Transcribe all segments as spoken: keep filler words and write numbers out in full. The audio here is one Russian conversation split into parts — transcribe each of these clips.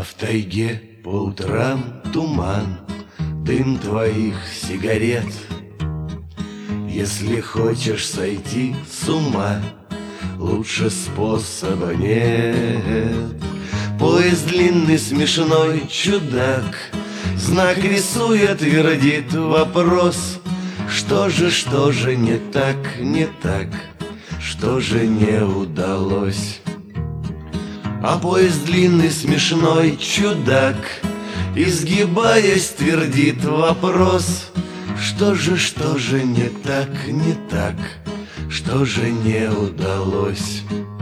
А в тайге по утрам туман, дым твоих сигарет. Если хочешь сойти с ума, лучше способа нет. Поезд длинный, смешной чудак, знак рисует, твердит вопрос. Что же, что же не так, не так, что же не удалось? А поезд длинный, смешной чудак, изгибаясь, твердит вопрос. Что же, что же не так, не так, что же не удалось?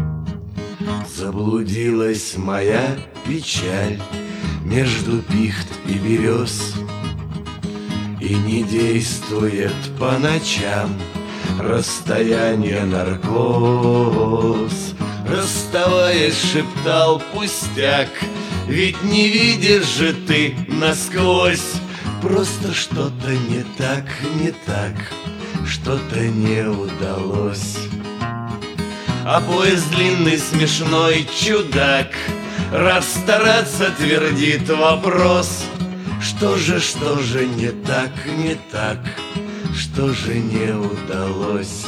Заблудилась моя печаль между пихт и берез, и не действует по ночам расстояние наркоз. Расставаясь, шептал пустяк, ведь не видишь же ты насквозь. Просто что-то не так, не так, что-то не удалось. А поезд длинный, смешной чудак, расстараться, твердит вопрос. Что же, что же не так, не так, что же не удалось?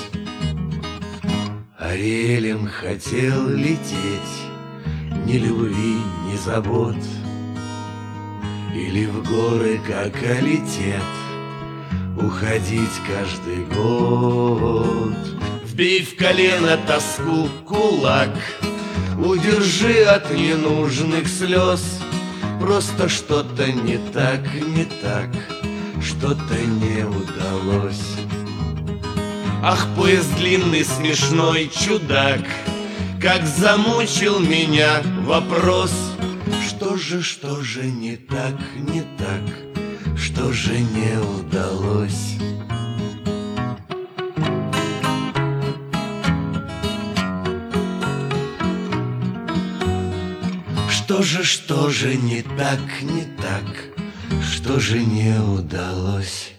Ариэлем хотел лететь, ни любви, ни забот, или в горы, как алитет, уходить каждый год. Вбей в колено тоску кулак, удержи от ненужных слез. Просто что-то не так, не так, что-то не удалось. Ах, поезд длинный, смешной чудак, как замучил меня вопрос. Что же, что же не так, не так, что же не удалось? Что же, что же не так, не так, что же не удалось?